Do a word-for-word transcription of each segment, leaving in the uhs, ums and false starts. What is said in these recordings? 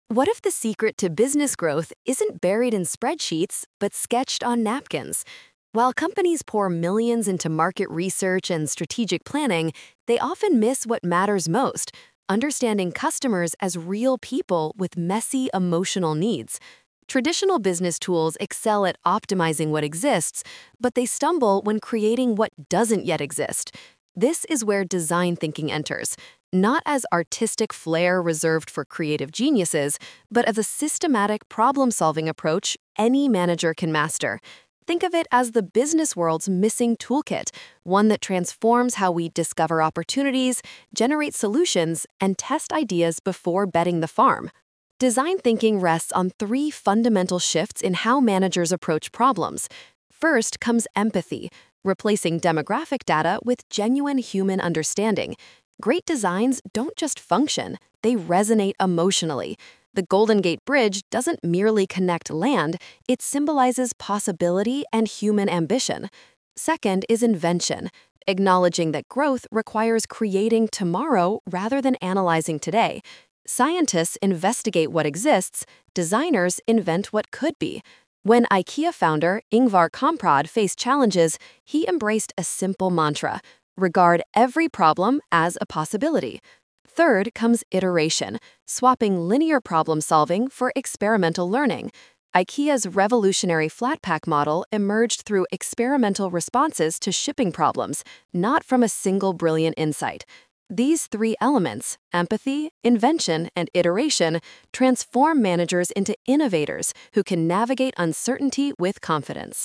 What if the secret to business growth isn't buried in spreadsheets, but sketched on napkins? While companies pour millions into market research and strategic planning, they often miss what matters most: understanding customers as real people with messy emotional needs. Traditional business tools excel at optimizing what exists, but they stumble when creating what doesn't yet exist. This is where design thinking enters, not as artistic flair reserved for creative geniuses, but as a systematic problem-solving approach any manager can master. Think of it as the business world's missing toolkit, one that transforms how we discover opportunities, generate solutions, and test ideas before betting the farm. Design thinking rests on three fundamental shifts in how managers approach problems. First comes empathy, replacing demographic data with genuine human understanding. Great designs don't just function, they resonate emotionally. The Golden Gate Bridge doesn't merely connect land, it symbolizes possibility and human ambition. Second is invention, acknowledging that growth requires creating tomorrow rather than analyzing today. Scientists investigate what exists, designers invent what could be. When IKEA founder Ingvar Kamprad faced challenges, he embraced a simple mantra: regard every problem as a possibility. Third comes iteration, swapping linear problem solving for experimental learning. IKEA's revolutionary flat-pack model emerged through experimental responses to shipping problems, not from a single brilliant insight. These three elements, empathy, invention, and iteration, transform managers into innovators who can navigate uncertainty with confidence.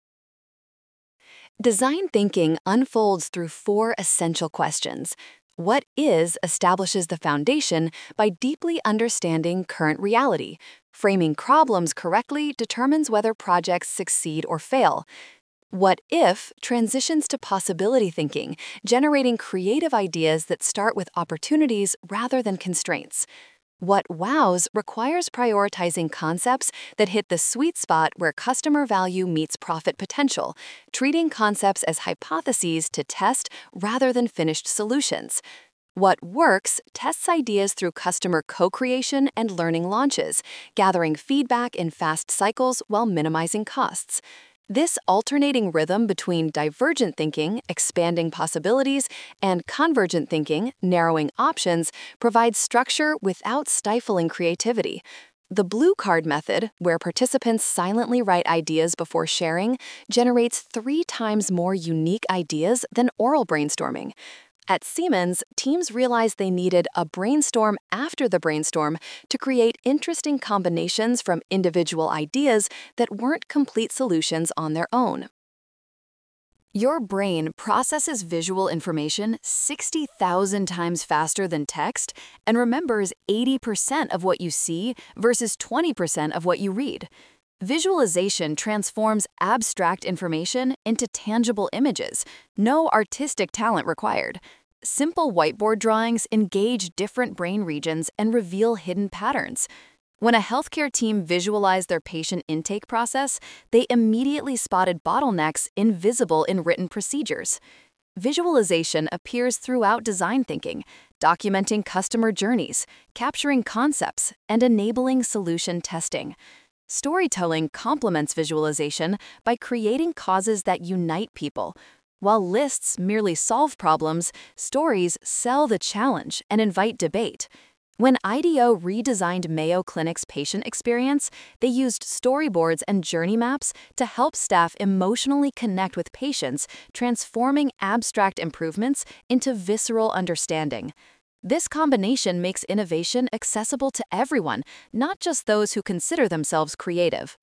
Design thinking unfolds through four essential questions. What is establishes the foundation by deeply understanding current reality. Framing problems correctly determines whether projects succeed or fail. What if transitions to possibility thinking, generating creative ideas that start with opportunities rather than constraints. What wows requires prioritizing concepts that hit the sweet spot where customer value meets profit potential, treating concepts as hypotheses to test rather than finished solutions. What works tests ideas through customer co-creation and learning launches, gathering feedback in fast cycles while minimizing costs. This alternating rhythm between divergent thinking, expanding possibilities, and convergent thinking, narrowing options, provides structure without stifling creativity. The blue card method, where participants silently write ideas before sharing, generates three times more unique ideas than oral brainstorming. At Siemens, teams realized they needed a brainstorm after the brainstorm to create interesting combinations from individual ideas that weren't complete solutions on their own. Your brain processes visual information sixty thousand times faster than text and remembers eighty percent of what you see versus twenty percent of what you read. Visualization transforms abstract information into tangible images, no artistic talent required. Simple whiteboard drawings engage different brain regions and reveal hidden patterns. When a healthcare team visualized their patient intake process, they immediately spotted bottlenecks invisible in written procedures. Visualization appears throughout design thinking, documenting customer journeys, capturing concepts, and enabling solution testing. Storytelling complements visualization by creating causes that unite people. While lists merely solve problems, stories sell the challenge and invite debate. When I D E O redesigned Mayo Clinic's patient experience, they used storyboards and journey maps to help staff emotionally connect with patients, transforming abstract improvements into visceral understanding. This combination makes innovation accessible to everyone, not just those who consider themselves creative.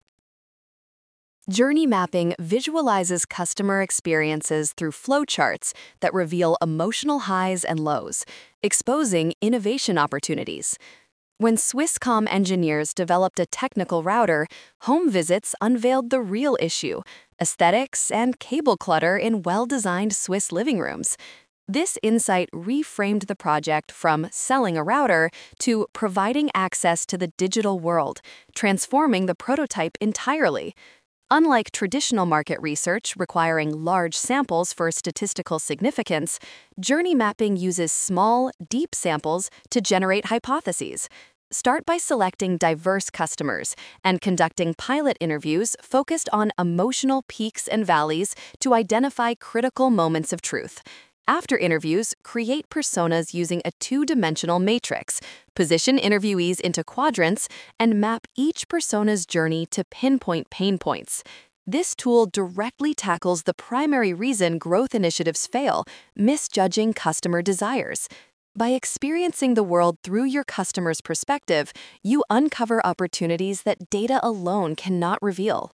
Journey mapping visualizes customer experiences through flowcharts that reveal emotional highs and lows, exposing innovation opportunities. When Swisscom engineers developed a technical router, home visits unveiled the real issue: aesthetics and cable clutter in well-designed Swiss living rooms. This insight reframed the project from selling a router to providing access to the digital world, transforming the prototype entirely. Unlike traditional market research requiring large samples for statistical significance, journey mapping uses small, deep samples to generate hypotheses. Start by selecting diverse customers and conducting pilot interviews focused on emotional peaks and valleys to identify critical moments of truth. After interviews, create personas using a two-dimensional matrix, position interviewees into quadrants, and map each persona's journey to pinpoint pain points. This tool directly tackles the primary reason growth initiatives fail, misjudging customer desires. By experiencing the world through your customer's perspective, you uncover opportunities that data alone cannot reveal.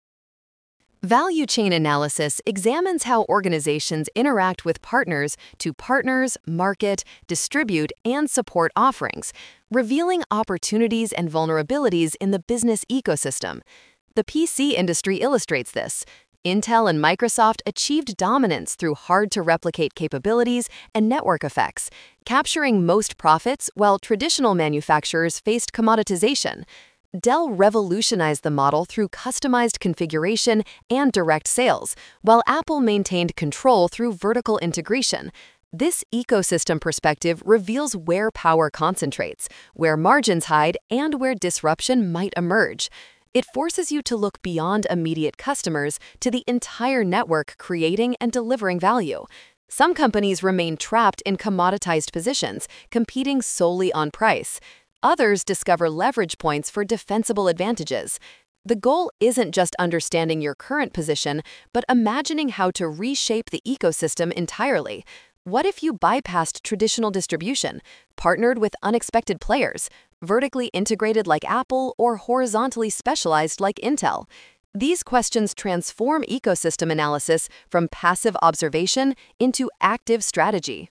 Value chain analysis examines how organizations interact with partners to partners, market, distribute, and support offerings, revealing opportunities and vulnerabilities in the business ecosystem. The P C industry illustrates this. Intel and Microsoft achieved dominance through hard-to-replicate capabilities and network effects, capturing most profits while traditional manufacturers faced commoditization. Dell revolutionized the model through customized configuration and direct sales, while Apple maintained control through vertical integration. This ecosystem perspective reveals where power concentrates, where margins hide, and where disruption might emerge. It forces you to look beyond immediate customers to the entire network creating and delivering value. Some companies remain trapped in commoditized positions, competing solely on price. Others discover leverage points for defensible advantages. The goal isn't just understanding your current position, but imagining how to reshape the ecosystem entirely. What if you bypassed traditional distribution, partnered with unexpected players, vertically integrated like Apple, or horizontally specialized like Intel? These questions transform ecosystem analysis from passive observation into active strategy.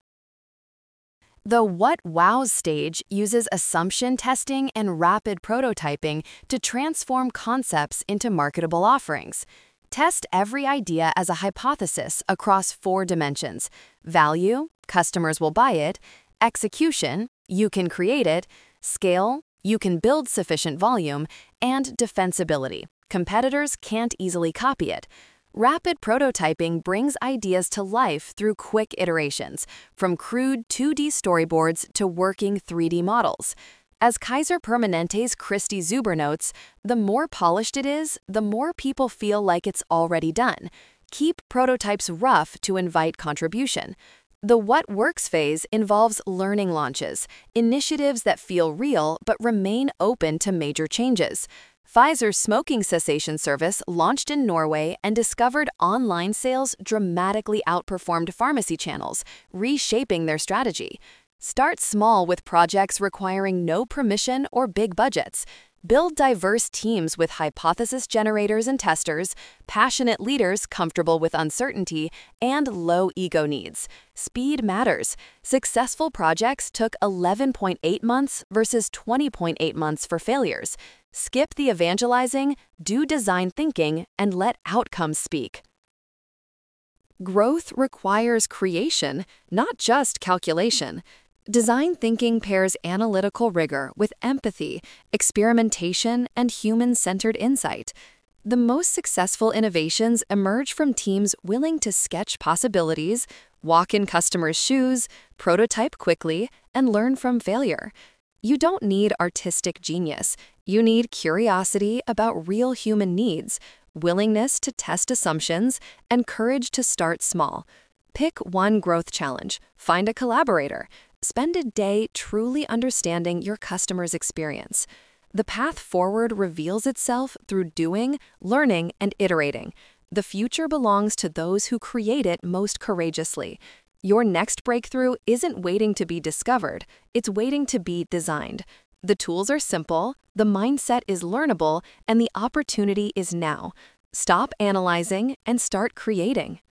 The What Wows stage uses assumption testing and rapid prototyping to transform concepts into marketable offerings. Test every idea as a hypothesis across four dimensions: value, customers will buy it; execution, you can create it; scale, you can build sufficient volume; and defensibility, competitors can't easily copy it. Rapid prototyping brings ideas to life through quick iterations, from crude two D storyboards to working three D models. As Kaiser Permanente's Christy Zuber notes, the more polished it is, the more people feel like it's already done. Keep prototypes rough to invite contribution. The What Works phase involves learning launches, initiatives that feel real but remain open to major changes. Pfizer's smoking cessation service launched in Norway and discovered online sales dramatically outperformed pharmacy channels, reshaping their strategy. Start small with projects requiring no permission or big budgets. Build diverse teams with hypothesis generators and testers, passionate leaders comfortable with uncertainty, and low ego needs. Speed matters. Successful projects took eleven point eight months versus twenty point eight months for failures. Skip the evangelizing, do design thinking, and let outcomes speak. Growth requires creation, not just calculation. Design thinking pairs analytical rigor with empathy, experimentation, and human-centered insight. The most successful innovations emerge from teams willing to sketch possibilities, walk in customers' shoes, prototype quickly, and learn from failure. You don't need artistic genius. You need curiosity about real human needs, willingness to test assumptions, and courage to start small. Pick one growth challenge, find a collaborator. Spend a day truly understanding your customer's experience. The path forward reveals itself through doing, learning, and iterating. The future belongs to those who create it most courageously. Your next breakthrough isn't waiting to be discovered, it's waiting to be designed. The tools are simple, the mindset is learnable, and the opportunity is now. Stop analyzing and start creating.